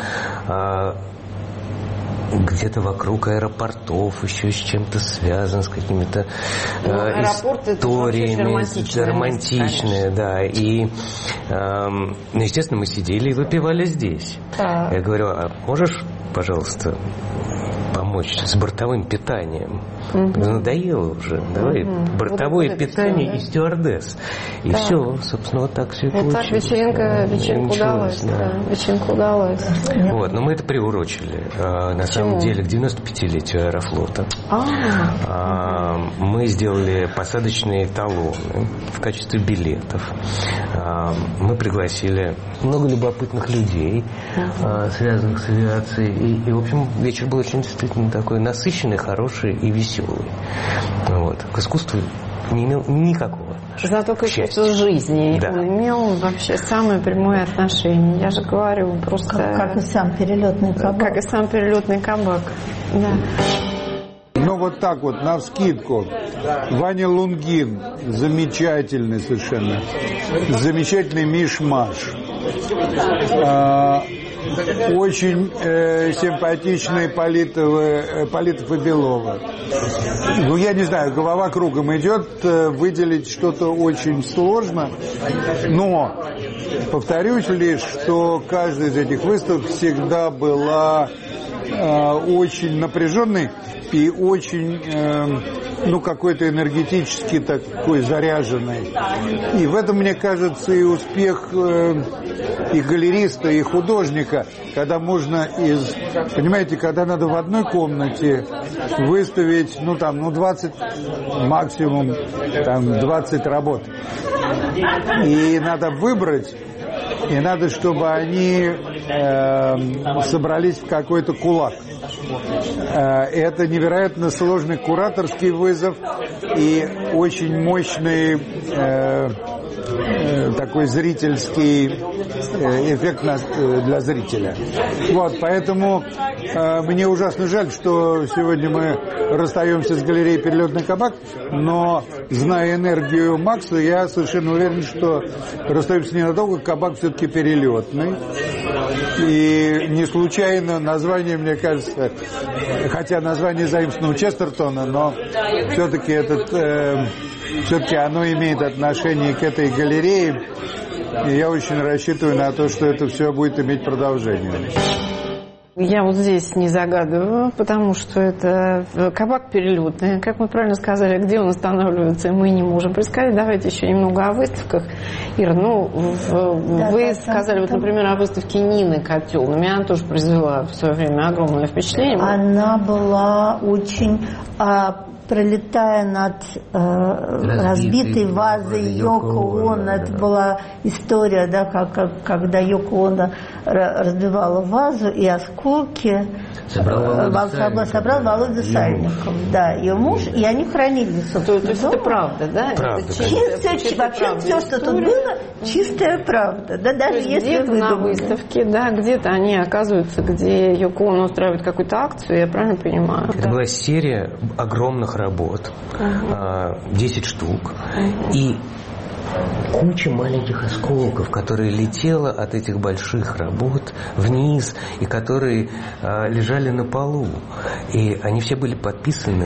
где-то вокруг аэропортов, еще с чем-то связан, с какими-то ну, э, историями, романтичные, да. И, э, ну, естественно, мы сидели и выпивали здесь. Да. Я говорю, а можешь, пожалуйста, помочь с бортовым питанием? Угу. Надоело уже. Давай угу. бортовое вот питание все, да? И стюардесс. И да. все, собственно, вот так все и получилось. Так вечеринка, да. вечеринка удалась. Да. Да. Вечеринка удалась. Вот, но мы это приурочили. А, на самом деле к девяносто пятилетию Аэрофлота. А, мы сделали посадочные талоны в качестве билетов. А, мы пригласили много любопытных людей, а, связанных с авиацией. И, и, в общем, вечер был очень действительно такой насыщенный, хороший и веселый. Вот. К искусству не имел никакого отношения. Зато к искусству жизни да. он имел вообще самое прямое отношение. Я же говорю, просто... Как, как и сам перелетный кабак. Как и сам перелетный кабак, да. Ну, вот так вот, навскидку. Ваня Лунгин, замечательный совершенно, замечательный миш-маш. А, очень э, симпатичные Политовы, Политов и Белова. Ну, я не знаю, голова кругом идет, э, выделить что-то очень сложно, но повторюсь лишь, что каждая из этих выставок всегда была э, очень напряженной и очень, э, ну, какой-то энергетически такой заряженный. И в этом, мне кажется, и успех э, и галериста, и художника, когда можно из... Понимаете, когда надо в одной комнате выставить, ну, там, ну, двадцать, максимум, там, двадцать работ. И надо выбрать, и надо, чтобы они э, собрались в какой-то кулак. Это невероятно сложный кураторский вызов и очень мощный э, э, такой зрительский э, эффект на, э, для зрителя. Вот, поэтому э, мне ужасно жаль, что сегодня мы расстаемся с галереей «Перелетный кабак», но, зная энергию Макса, я совершенно уверен, что расстаемся ненадолго, кабак все-таки перелетный. И не случайно название, мне кажется, хотя название заимствовано у Честертона, но все-таки этот, э, все-таки оно имеет отношение к этой галерее, и я очень рассчитываю на то, что это все будет иметь продолжение. Я вот здесь не загадываю, потому что это кабак перелетный. Как мы правильно сказали, где он останавливается, мы не можем предсказать. Давайте еще немного о выставках. Ира, ну, в, да, вы да, сказали, вот, например, о выставке Нины Котел. На меня она тоже произвела в свое время огромное впечатление. Она была очень... А... пролетая над э, разбитой вазой Йоко Оно, это была история, да, как, как, когда Йоко Оно разбивала вазу, и осколки собрал Володя, собрал Володя Сальников, да, ее муж, и они хранились. То, то есть это правда, да? Правда. Это чистая, чистая, вообще правда все, что тут было, чистая правда, да, даже если где-то на выставке, да, где-то они оказываются, где Йоко Оно устраивает какую-то акцию, я правильно понимаю? Это да? была серия огромных работ, uh-huh. десять штук, uh-huh. и куча маленьких осколков, которые летела от этих больших работ вниз, и которые а, лежали на полу. И они все были подписаны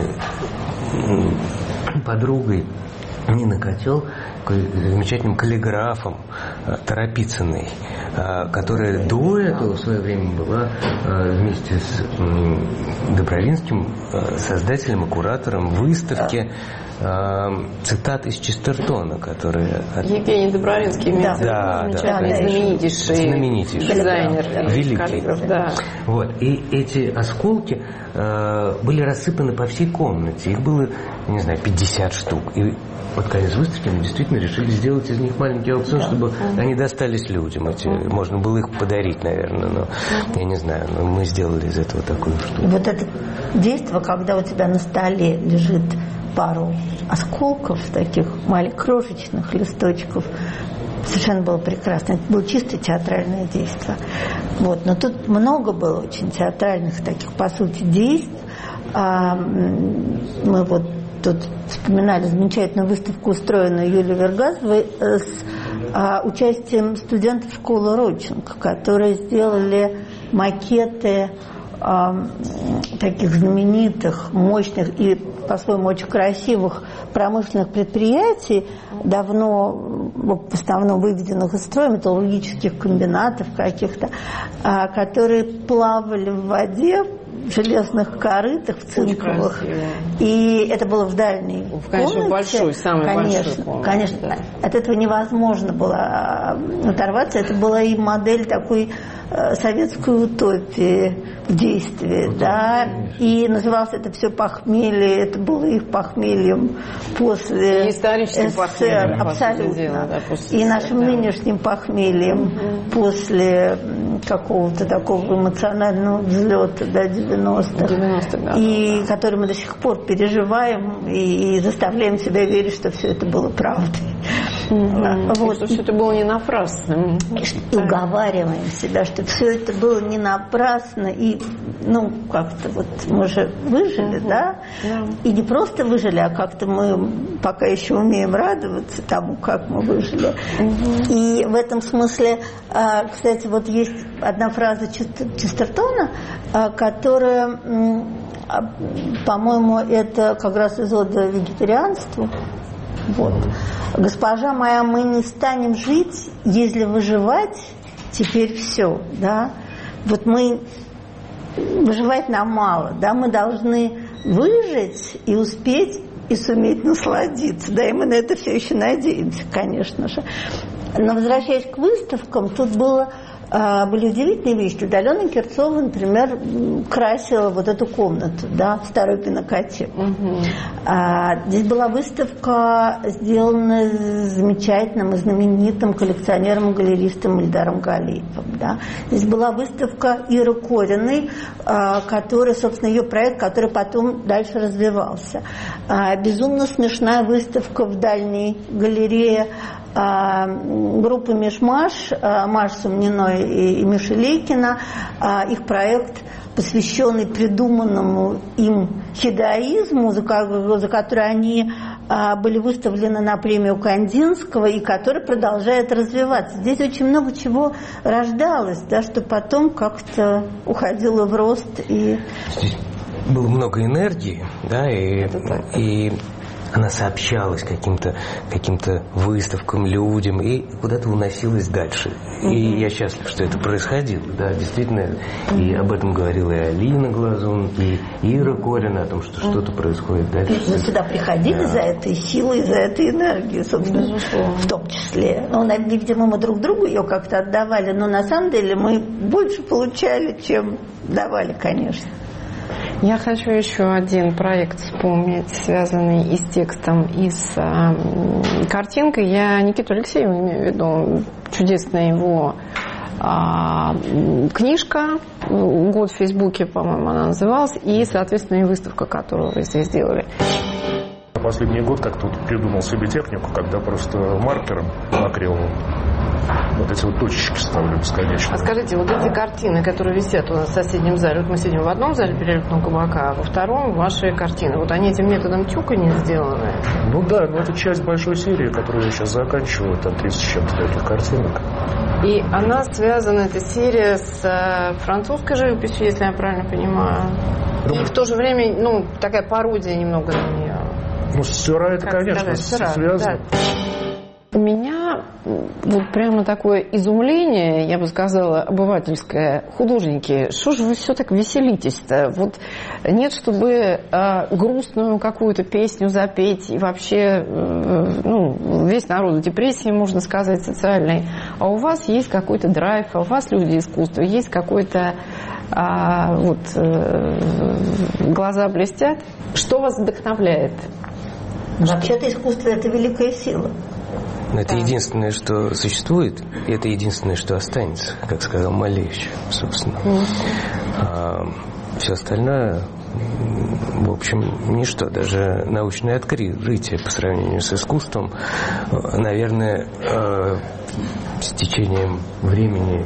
подругой Нины Котел, замечательным каллиграфом Торопицыной, которая до этого в свое время была вместе с Добровинским создателем и куратором выставки цитат из Честертона, которые... Евгений Добровинский, имеется да, в виду, да, да, знаменитейший, знаменитейший дизайнер, да, великий. Да. Вот. И эти осколки э, были рассыпаны по всей комнате. Их было, не знаю, пятьдесят штук. И под конец выставки мы действительно решили сделать из них маленький аукцион, да. чтобы они достались людям. Эти, можно было их подарить, наверное, но я не знаю, но мы сделали из этого такую штуку. Вот это действие, когда у тебя на столе лежит пару осколков, таких маленьких крошечных листочков, совершенно было прекрасно. Это было чисто театральное действие. Вот. Но тут много было очень театральных таких, по сути, действий. А, мы вот тут вспоминали замечательную выставку, устроенную Юлией Вергазовой с а, участием студентов школы Родченко, которые сделали макеты а, таких знаменитых, мощных и по-своему очень красивых промышленных предприятий, давно в основном выведенных из строя, металлургических комбинатов каких-то, а, которые плавали в воде, в железных корытах, в цинковых. И это было в дальней Конечно, комнате. большой, самый конечно, большой. Конечно, да. От этого невозможно было оторваться. Это была и модель такой э, советской утопии в действии. Ну, да? И называлось это все похмелье. Это было их похмельем после СССР. Абсолютно. Дело, да, после и нашим да. нынешним похмельем угу. после какого-то такого эмоционального взлета, да, девяностых, девяностых да. и который мы до сих пор переживаем, и, и заставляем себя верить, что все это было правдой. Mm-hmm. Вот. Что все это было не напрасно. И уговариваем себя, что все это было не напрасно. И, ну, как-то вот мы же выжили, mm-hmm. да? Yeah. И не просто выжили, а как-то мы пока еще умеем радоваться тому, как мы выжили. Mm-hmm. И в этом смысле, кстати, вот есть одна фраза Честертона, которая, по-моему, это как раз из оды вегетарианству. Вот. Госпожа моя, мы не станем жить, если выживать теперь все, да. Вот мы выживать нам мало, да, мы должны выжить и успеть и суметь насладиться, да, и мы на это все еще надеемся, конечно же. Но возвращаясь к выставкам, тут было были удивительные вещи. Алена Кирцова, например, красила вот эту комнату, да, в старой пинокотеке. Угу. А, здесь была выставка, сделана замечательным и знаменитым коллекционером и галеристом Ильдаром Галиевым. Да. Здесь была выставка Иры Кориной, а, которая, собственно, ее проект, который потом дальше развивался. А, безумно смешная выставка в Дальней галерее группы «Мишмаш», Маш Сумниной и Миши Лейкина, их проект, посвященный придуманному им хедаизму, за который они были выставлены на премию Кандинского и который продолжает развиваться. Здесь очень много чего рождалось, да, что потом как-то уходило в рост. И... Здесь было много энергии, да, и... и... она сообщалась каким-то, каким-то выставкам, людям и куда-то уносилась дальше. Mm-hmm. И я счастлив, что это происходило. Да, действительно, mm-hmm. и об этом говорила и Алина Глазун, и Ира Корина, о том, что mm-hmm. что-то происходит дальше. Мы сюда приходили да. за этой силой, за этой энергией, собственно, mm-hmm. в том числе. Ну, видимо, мы друг другу ее как-то отдавали, но на самом деле мы больше получали, чем давали, конечно. Я хочу еще один проект вспомнить, связанный и с текстом, и с э, картинкой. Я Никиту Алексеева имею в виду, чудесная его э, книжка, год в Фейсбуке, по-моему, она называлась, и, соответственно, и выставка, которую вы здесь сделали. Последний год как-то придумал себе технику, когда просто маркером акриловым вот эти вот точечки ставлю бесконечно. А скажите, вот эти картины, которые висят у нас в соседнем зале, вот мы сидим в одном зале перелетного кабака, а во втором ваши картины, вот они этим методом тюканья сделаны? Ну да, но это часть большой серии, которую я сейчас заканчиваю, там тридцать с чем-то этих картинок. И она связана, эта серия, с французской живописью, если я правильно понимаю, ну, и в то же время, ну, такая пародия немного на нее. Ну, с Сюра это, как конечно, сказать, связано. Да. У меня вот прямо такое изумление, я бы сказала, обывательское. Художники, что же вы все так веселитесь-то? Вот нет, чтобы э, грустную какую-то песню запеть, и вообще, э, ну, весь народ в депрессии, можно сказать, социальной. А у вас есть какой-то драйв, а у вас люди искусства, есть какой-то, э, вот, э, глаза блестят. Что вас вдохновляет? Вообще-то искусство – это великая сила. Это единственное, что существует, и это единственное, что останется, как сказал Малевич, собственно. А все остальное, в общем, ничто. Даже научное открытие по сравнению с искусством, наверное, с течением времени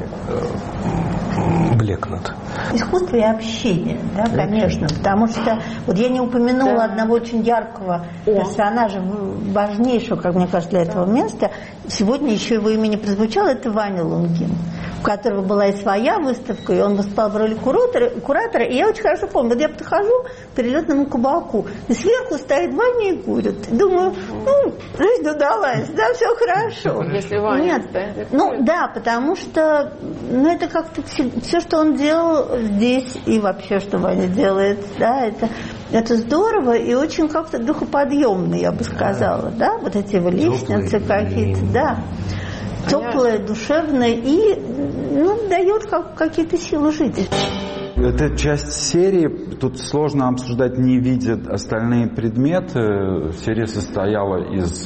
блекнут. Искусство и общение, да, конечно, потому что вот я не упомянула да. одного очень яркого персонажа, важнейшего, как мне кажется, для этого места. Сегодня еще его имя не прозвучало, это Ваня Лунгин, у которого была и своя выставка, и он выступал в роли куратора, куратора. И я очень хорошо помню, вот я подхожу к перелетному кабаку, и сверху стоит Ваня и курит. Думаю, ну, жизнь удалась, да, все хорошо. Если Ваня Нет, стоит, ну да, потому что ну, это как-то все, все, что он делал здесь, и вообще, что Ваня делает, да, это, это здорово и очень как-то духоподъемно, я бы сказала, да, вот эти его лестницы какие-то, да. Теплое, душевное и ну, дает как, какие-то силы жить. Это часть серии, тут сложно обсуждать, не видя остальные предметы. Серия состояла из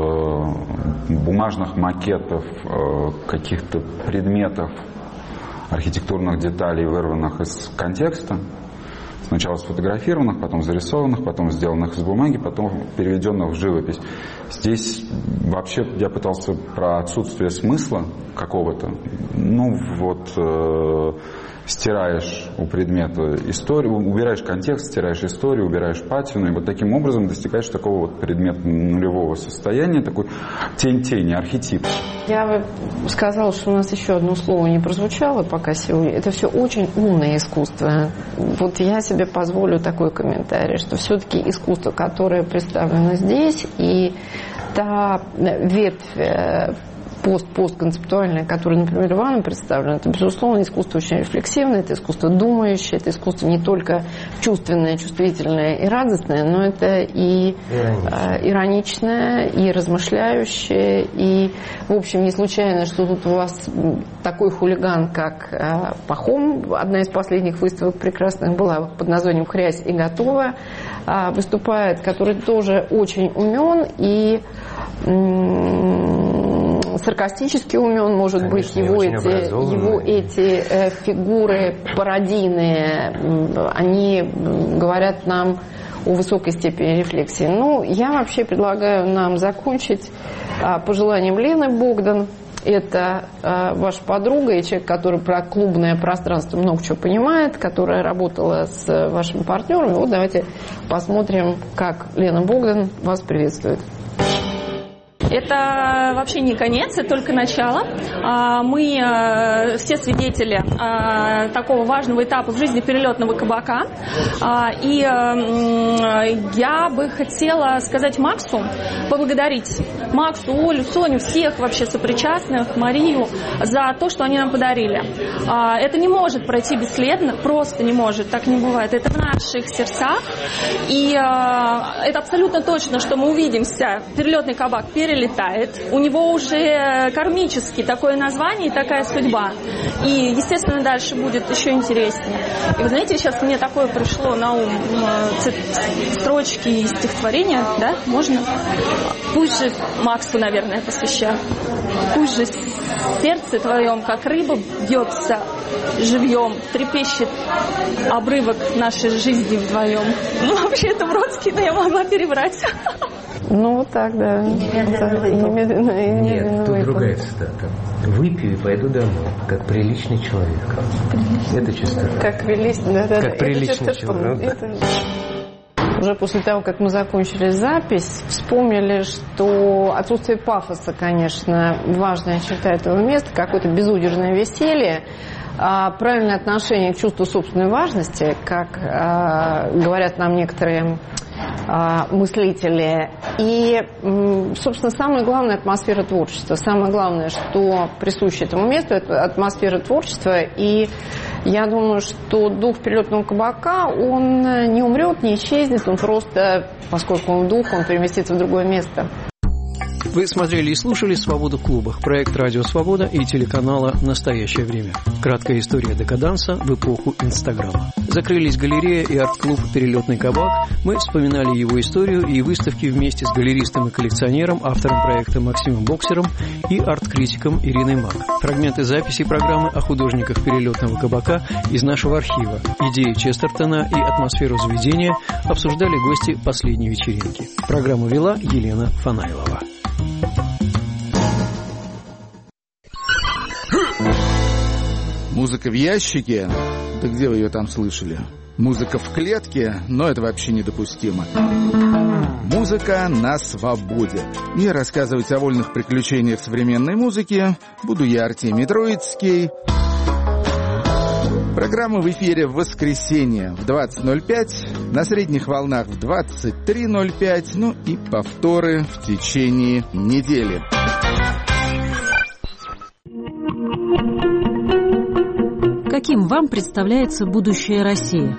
э, бумажных макетов, э, каких-то предметов, архитектурных деталей, вырванных из контекста. Сначала сфотографированных, потом зарисованных, потом сделанных из бумаги, потом переведенных в живопись. Здесь вообще я пытался про отсутствие смысла какого-то. Ну вот э, стираешь у предмета историю, убираешь контекст, стираешь историю, убираешь патину, и вот таким образом достигаешь такого вот предмета нулевого состояния, такой тень-тени, архетип. Я бы сказала, что у нас еще одно слово не прозвучало пока сегодня. Это все очень умное искусство. Вот я себе позволю такой комментарий, что все-таки искусство, которое представлено здесь, и та ветвь пост-постконцептуальное, которое, например, Иваном представлено, это, безусловно, искусство очень рефлексивное, это искусство думающее, это искусство не только чувственное, чувствительное и радостное, но это и ироничное, ироничное и размышляющее, и, в общем, не случайно, что тут у вас такой хулиган, как Пахом, одна из последних выставок прекрасных была под названием «Хрясь и готово», выступает, который тоже очень умен и саркастически умен, может Конечно, быть, его эти, его эти э, фигуры пародийные, они говорят нам о высокой степени рефлексии. Ну, я вообще предлагаю нам закончить э, пожеланием Лены Богдан. Это э, ваша подруга и человек, который про клубное пространство много чего понимает, которая работала с вашими партнерами. Вот давайте посмотрим, как Лена Богдан вас приветствует. Это вообще не конец, это только начало. Мы все свидетели такого важного этапа в жизни перелетного кабака. И я бы хотела сказать Максу, поблагодарить Максу, Олю, Соню, всех вообще сопричастных, Марию, за то, что они нам подарили. Это не может пройти бесследно, просто не может, так не бывает. Это в наших сердцах. И это абсолютно точно, что мы увидимся. Перелетный кабак перелетает. У него уже кармически такое название и такая судьба. И, естественно, дальше будет еще интереснее. И вы знаете, сейчас мне такое пришло на ум, строчки из стихотворения, да, можно? Пусть же Максу, наверное, посвящаю. Пусть же сердце твоем, как рыба, бьется живьем, трепещет обрывок нашей жизни вдвоем. Ну, вообще, это Бродский, но я могла перебрать. Ну, вот так, да. Немедленно, Нет, тут другая цитата. Выпью и пойду домой, как приличный человек. Приличный. Это чистота. Как приличный, да, да. Как приличный человек. Это... Уже после того, как мы закончили запись, вспомнили, что отсутствие пафоса, конечно, важная черта этого места, какое-то безудержное веселье, правильное отношение к чувству собственной важности, как говорят нам некоторые мыслители. И, собственно, самое главное – атмосфера творчества. Самое главное, что присуще этому месту – это атмосфера творчества. И я думаю, что дух перелетного кабака, он не умрет, не исчезнет, он просто, поскольку он дух, он переместится в другое место. Вы смотрели и слушали «Свободу в клубах», проект «Радио Свобода» и телеканала «Настоящее время». Краткая история декаданса в эпоху Инстаграма. Закрылись галерея и арт-клуб «Перелетный кабак». Мы вспоминали его историю и выставки вместе с галеристом и коллекционером, автором проекта Максимом Боксером и арт-критиком Ириной Мак. Фрагменты записи программы о художниках «Перелетного кабака» из нашего архива. Идеи Честертона и атмосферу заведения обсуждали гости последней вечеринки. Программу вела Елена Фанайлова. Музыка в ящике? Да где вы ее там слышали? Музыка в клетке? Но это вообще недопустимо. Музыка на свободе. И рассказывать о вольных приключениях современной музыки буду я, Артемий Троицкий. Программа в эфире в воскресенье в двадцать ноль пять, на средних волнах в двадцать три ноль пять, ну и повторы в течение недели. Каким вам представляется будущее России?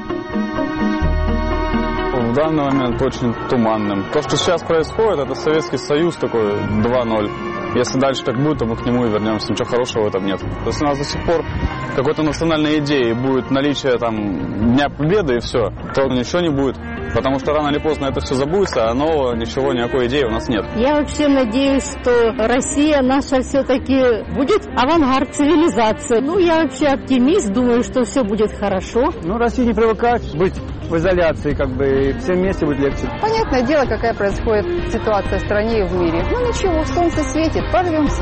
В данный момент очень туманным. То, что сейчас происходит, это Советский Союз такой два ноль. Если дальше так будет, то мы к нему и вернемся. Ничего хорошего в этом нет. Если у нас до сих пор какой-то национальной идеи будет наличие там Дня Победы и все, то ничего не будет. Потому что рано или поздно это все забудется, а нового ничего, никакой идеи у нас нет. Я вообще надеюсь, что Россия наша все-таки будет авангард цивилизации. Ну, я вообще оптимист, думаю, что все будет хорошо. Ну, России не привыкать быть в изоляции, как бы, и всем вместе будет легче. Понятное дело, какая происходит ситуация в стране и в мире. Ну ничего, солнце светит, порвемся.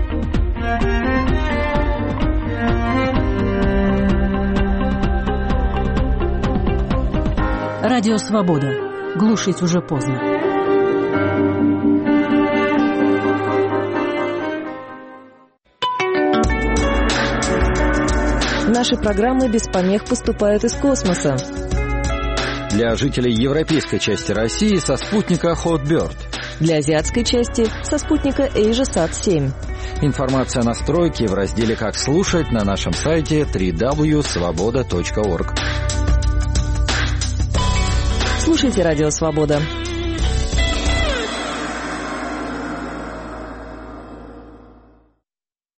Радио «Свобода». Глушить уже поздно. Наши программы без помех поступают из космоса. Для жителей европейской части России со спутника Hotbird. Для азиатской части со спутника AsiaSat семь. Информация о настройке в разделе «Как слушать» на нашем сайте дабл-ю дабл ю дабл ю точка свобода точка орг. Слушайте «Радио Свобода».